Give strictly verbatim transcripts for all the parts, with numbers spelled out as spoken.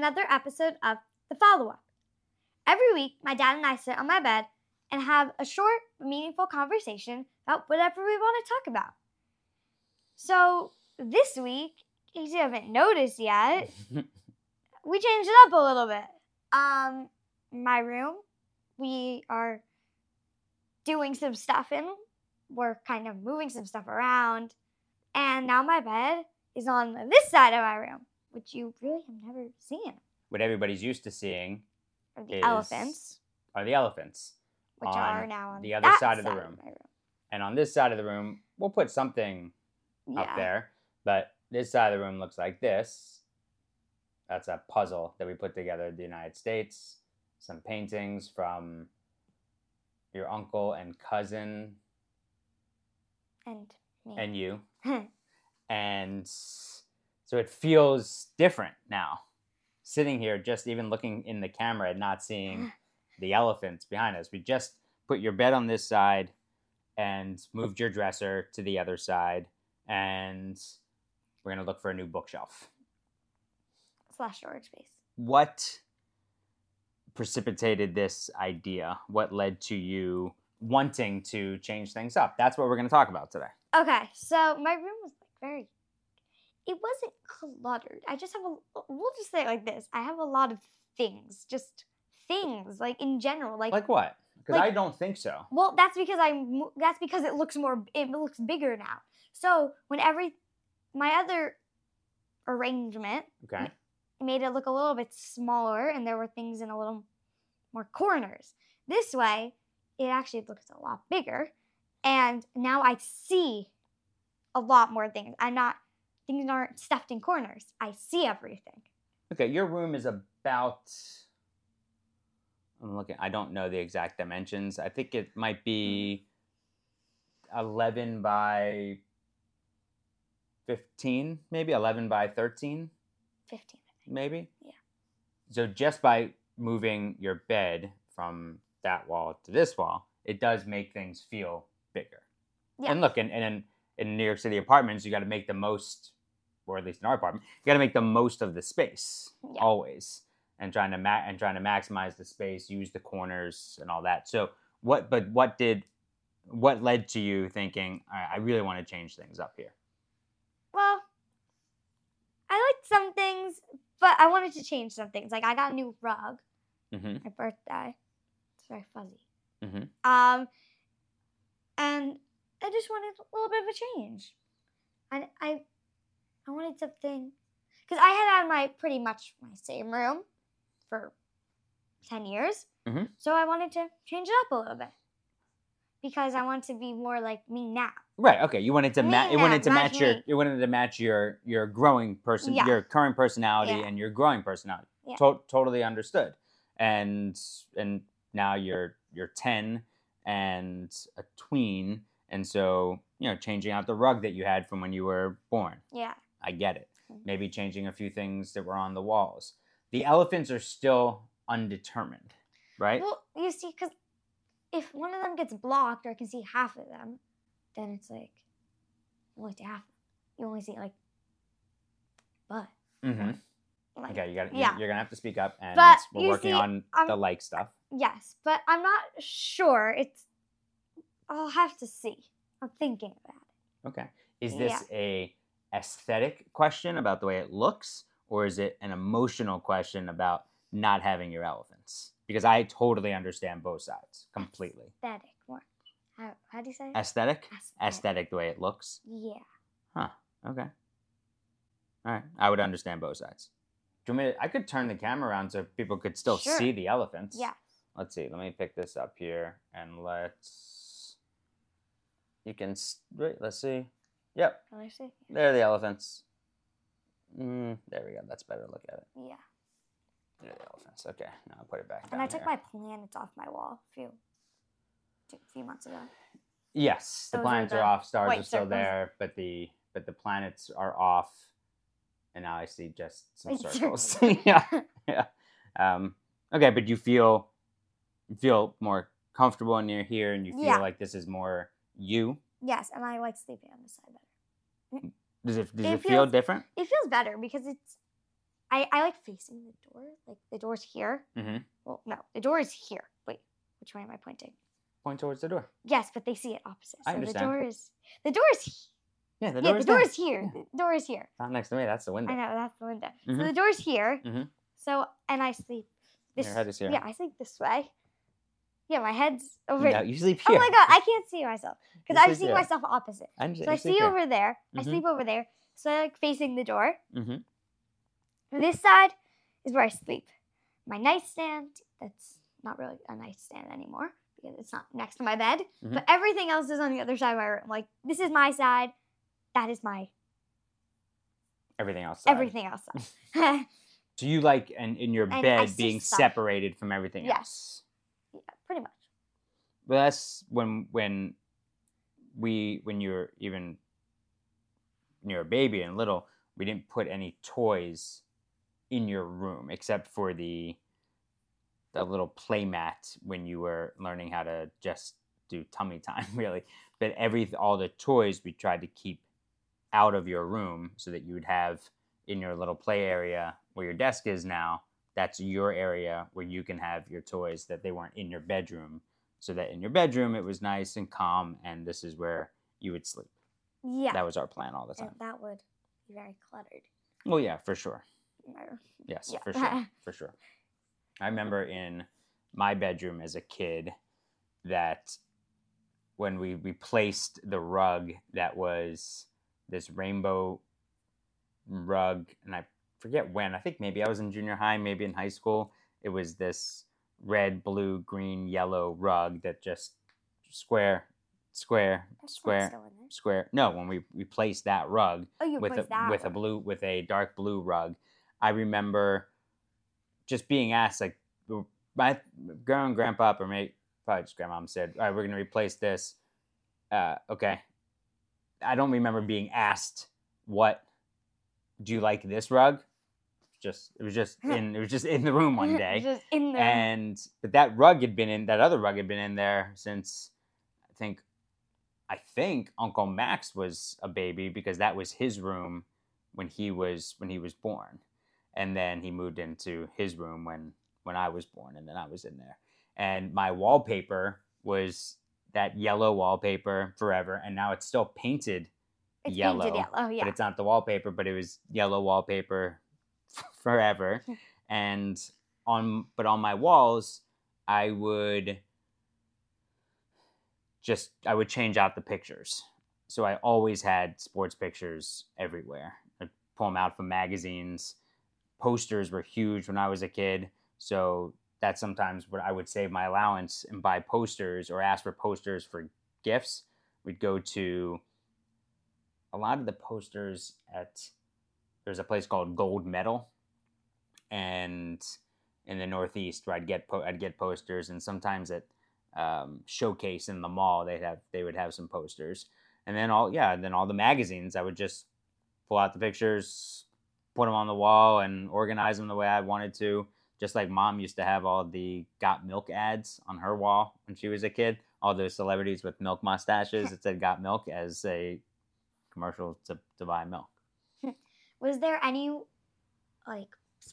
another episode of The Follow-Up. Every week, my dad and I sit on my bed and have a short, meaningful conversation about whatever we want to talk about. So, this week, in case you haven't noticed yet, we changed it up a little bit. Um, my room, we are doing some stuff in. We're kind of moving some stuff around. And now my bed is on this side of my room, which you really have never seen. What everybody's used to seeing Are the is, elephants. Are the elephants. Which are now on the other that side of the side room. Of my room. And on this side of the room, we'll put something Yeah. up there. But this side of the room looks like this. That's a puzzle that we put together in the United States. Some paintings from your uncle and cousin. And me. And you. And so it feels different now. Sitting here, just even looking in the camera and not seeing the elephants behind us. We just put your bed on this side and moved your dresser to the other side. And we're going to look for a new bookshelf. Slash storage space. What precipitated this idea? What led to you wanting to change things up? That's what we're going to talk about today. Okay, so my room was like very, it wasn't cluttered. I just have a, we'll just say it like this. I have a lot of things, just things, like in general. Like, Like what? Because like- I don't think so. well, that's because I, mo- that's because it looks more, it looks bigger now. So when every, my other arrangement Okay. made it look a little bit smaller and there were things in a little more corners. This way, it actually looks a lot bigger. And now I see a lot more things. I'm not, things aren't stuffed in corners. I see everything. Okay, your room is about, I'm looking, I don't know the exact dimensions. I think it might be eleven by fifteen, maybe eleven by thirteen, fifteen, I think. maybe? Yeah. So just by moving your bed from that wall to this wall, it does make things feel bigger. Yeah. And look, and, and in, in New York City apartments, you got to make the most, or at least in our apartment, you got to make the most of the space Yeah. always, and trying to ma- and trying to maximize the space, use the corners and all that. So what? But what did, what led to you thinking, all right, I really want to change things up here? Well, I liked some things, but I wanted to change some things. Like I got a new rug, Mm-hmm. my birthday. It's very fuzzy. Mm-hmm. Um, and I just wanted a little bit of a change. And I, I wanted something, because I had had my pretty much my same room for ten years. Mm-hmm. So I wanted to change it up a little bit because I want to be more like me now. Right. Okay. You wanted to Me match. You now, wanted to match match your. me. You wanted to match your your growing person, Yeah. your current personality, Yeah. and your growing personality. Yeah. To- totally understood. And and now you're you're ten and a tween, and so you know changing out the rug that you had from when you were born. Yeah. I get it. Mhm. Maybe changing a few things that were on the walls. The elephants are still undetermined, right? Well, you see, because if one of them gets blocked or I can see half of them, then it's like, you only see half. You only see like, butt. Mm-hmm. Like, Okay, you got. yeah. You're, you're gonna have to speak up, and But we're you working see, on I'm- the like stuff. Yes, but I'm not sure. It's, I'll have to see. I'm thinking about it. Okay. Is this a aesthetic question about the way it looks, or is it an emotional question about not having your elephants? Because I totally understand both sides completely. Aesthetic. What? How, how do you say it? Aesthetic? Aesthetic. Aesthetic, the way it looks. Yeah. Huh. Okay. All right. I would understand both sides. Do you want me to, I could turn the camera around so people could still Sure. see the elephants. Yeah. Let's see. Let me pick this up here and let's. You can. s- Wait, let's see. Yep. Can I see? There are the elephants. Mm, there we go. That's better. Look at it. Yeah. There are the elephants. Okay. Now I'll put it back down And I took here. my planets off my wall a few, a few months ago. Yes, the Those are planets are, the off. Stars white are still circles. there, but the but the planets are off. And now I see just some White circles. circles. yeah. Yeah. Um, okay, but you feel you feel more comfortable when you're here, and you feel Yeah. like this is more you. Yes, and I like sleeping on this side better. Does it does It it, feel feels- different? It feels better because it's I, I like facing the door. Like the door's here. Mm-hmm. Well, no, the door is here. Wait, which way am I pointing? Point towards the door. Yes, but they see it opposite. I So understand. the door is the door is he- Yeah, the yeah, door the is door there. is here. Yeah. The door is here. Not next to me. That's the window. I know that's the window. Mhm. So the door's here. Mhm. So and I sleep. This, Your head is here. Yeah, I sleep this way. Yeah, my head's over. No, you sleep Oh here. my god, I can't see myself because You I've sleep seen here. myself opposite. I understand. So I You sleep see here. over there. I Mhm. sleep over there. So I like facing the door. Mhm. This side is where I sleep. My nightstand, that's not really a nightstand anymore because it's not next to my bed. Mhm. But everything else is on the other side of my room. Like, this is my side. That is my Everything else. side. everything else side. So you like in, in your And I bed see being stuff. separated from everything Yes. else. Yeah, pretty much. But that's when when we when you're even when you're a baby and little, we didn't put any toys in your room except for the the little play mat when you were learning how to just do tummy time, really. But every all the toys we tried to keep out of your room so that you would have in your little play area where your desk is now. That's your area where you can have your toys, that they weren't in your bedroom, so that in your bedroom it was nice and calm, and this is where you would sleep. Yeah. That was our plan all the and time. that would be very cluttered. Well, yeah, for sure. in my room. Yes, Yeah. for sure. For sure. I remember in my bedroom as a kid that when we replaced the rug that was this rainbow rug, and I forget when, I think maybe I was in junior high, maybe in high school, it was this red, blue, green, yellow rug that just square, square, That's not square, still in there. square. No, when we replaced that rug Oh, you with a placed that with a one. blue with a dark blue rug, I remember just being asked, like, my grandma and grandpa, or maybe probably just grandma, said, "All right, we're gonna replace this." Uh, okay, I don't remember being asked, "What do you like this rug?" Just it was just in it was just in the room one day, Just in there. and but that rug had been in that other rug had been in there since I think I think Uncle Max was a baby, because that was his room when he was when he was born, and then he moved into his room when when I was born, and then I was in there. And my wallpaper was that yellow wallpaper forever, and now it's still painted it's yellow, painted yellow. Yeah. but it's not the wallpaper, but it was yellow wallpaper forever. And on but on my walls, I would just I would change out the pictures. So I always had sports pictures everywhere. I'd pull them out from magazines. Posters were huge when I was a kid, so that's sometimes what I would save my allowance and buy posters or ask for posters for gifts. We'd go to a lot of the posters at there's a place called Gold Medal, and in the Northeast where I'd get po- I'd get posters, and sometimes at um, Showcase in the mall they'd have they would have some posters, and then all yeah and then all the magazines I would just pull out the pictures, put them on the wall, and organize them the way I wanted to. Just like Mom used to have all the Got Milk ads on her wall when she was a kid, all those celebrities with milk mustaches that said Got Milk as a commercial to, to buy milk. Was there any like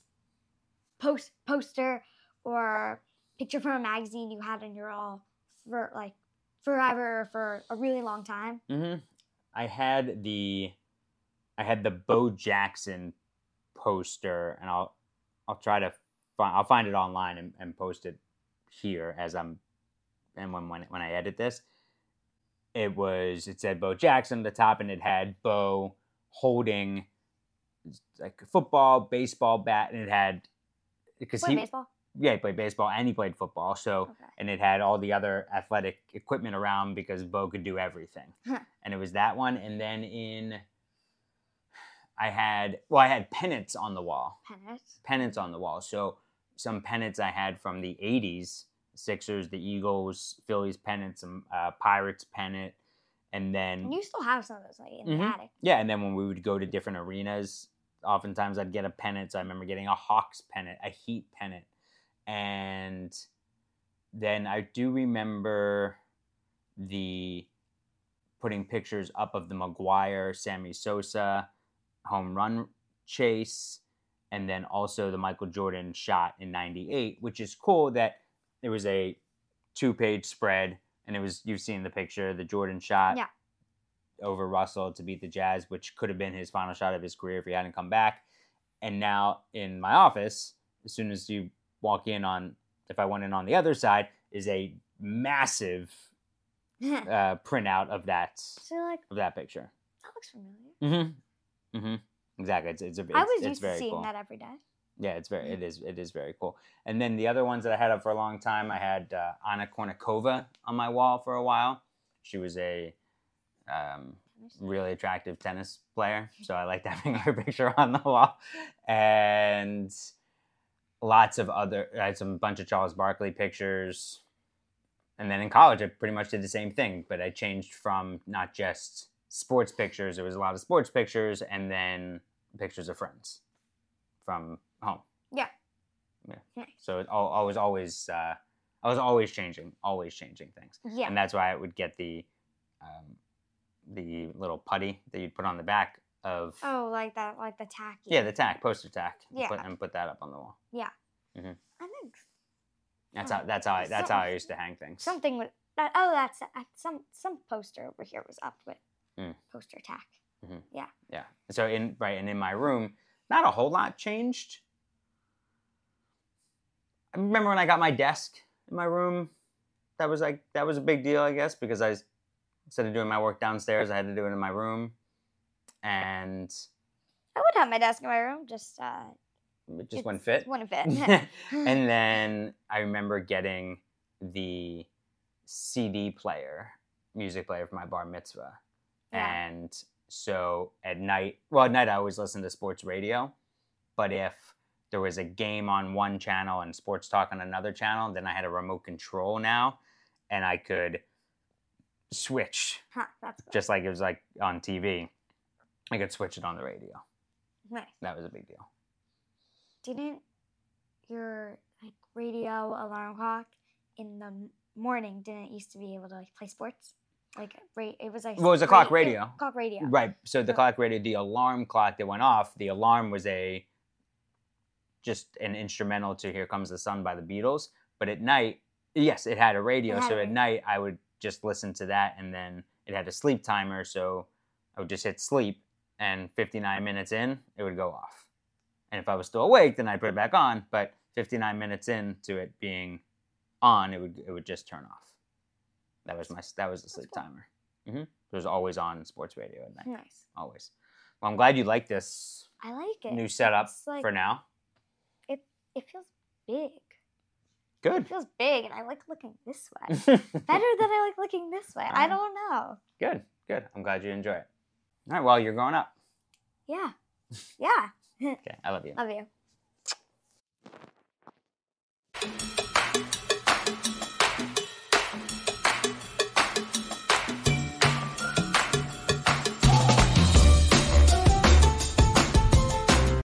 post poster or picture from a magazine you had in your wall for like forever or for a really long time? Mm-hmm. I had the I had the Bo Jackson poster, and I'll I'll try to find I'll find it online and, and post it here as I'm and when when when I edit this. It was it said Bo Jackson at the top, and it had Bo holding like a football, baseball bat, and it had because Play he baseball. yeah he played baseball and he played football, so Okay. and it had all the other athletic equipment around because Bo could do everything. And it was that one, and then in I had well I had pennants on the wall. Pennants. Pennants on the wall. So some pennants I had from the eighties, Sixers, the Eagles, Phillies pennants, some uh, Pirates pennant, and then And you still have some of those like in Mhm. the attic. yeah, and then when we would go to different arenas, oftentimes I'd get a pennant. So I remember getting a Hawks pennant, a Heat pennant, and then I do remember the putting pictures up of the McGuire, Sammy Sosa home run chase, and then also the Michael Jordan shot in ninety-eight, which is cool that it was a two-page spread, and it was, you've seen the picture, the Jordan shot Yeah. over Russell to beat the Jazz, which could have been his final shot of his career if he hadn't come back. And now in my office, as soon as you walk in on, if I went in on the other side, is a massive uh, printout of that So like, of that picture. that looks familiar. Mm-hmm. Mm-hmm. Exactly. It's it's, a, it's I was it's used to very seeing cool. that every day. Yeah, it's very it is it is very cool. And then the other ones that I had up for a long time, I had uh, Anna Kournikova on my wall for a while. She was a um, really attractive tennis player, so I liked having her picture on the wall. And lots of other, I had some bunch of Charles Barkley pictures. And then in college, I pretty much did the same thing, but I changed from not just sports pictures. There was a lot of sports pictures, and then pictures of friends from home. Yeah. Yeah. Nice. So it, I was always, uh, I was always changing, always changing things. Yeah. And that's why I would get the, um, the little putty that you'd put on the back of. Oh, like that, like the tacky. Yeah, the tack, poster tack. and Yeah. Put, and put that up on the wall. Yeah. Mm-hmm. I think That's Oh, how. That's how. I, that's how I some- used to hang things. something with that. Oh, that's uh, some some poster over here was up with Mm. poster tack. Yeah. So in right and in my room, not a whole lot changed. I remember when I got my desk in my room. That was like that was a big deal, I guess, because I instead of doing my work downstairs, I had to do it in my room, and I would have my desk in my room. Just uh, it just it's- wouldn't fit. Wouldn't fit. And then I remember getting the C D player, music player for my bar mitzvah. Yeah. And so at night, well, at night I always listen to sports radio. But if there was a game on one channel and sports talk on another channel, then I had a remote control now. And I could switch, Huh, that's cool. just like it was like on T V. I could switch it on the radio. Nice. That was a big deal. Didn't your like radio alarm clock in the m- morning didn't used to be able to like play sports? Like ra- it was like Well, it was a clock radio. Clock radio. Right. So the Yeah. clock radio, the alarm clock that went off, the alarm was a just an instrumental to Here Comes the Sun by the Beatles. But at night, yes, it had a radio. It had So a at radio. night, I would just listen to that. And then it had a sleep timer. So I would just hit sleep. And fifty-nine minutes in, it would go off. And if I was still awake, then I'd put it back on. But fifty-nine minutes into it being on, it would it would just turn off. That was my that was the sleep cool. timer. Mm-hmm. It was always on sports radio at night. Nice. Always. Well, I'm glad you like this I like it. new setup It's like, for now. It feels big. It Good. feels big, and I like looking this way better than I like looking this way. I Alright. don't know. Good. Good. I'm glad you enjoy it. All right. Well, you're growing up. Yeah. Yeah. Okay. I love you. Love you.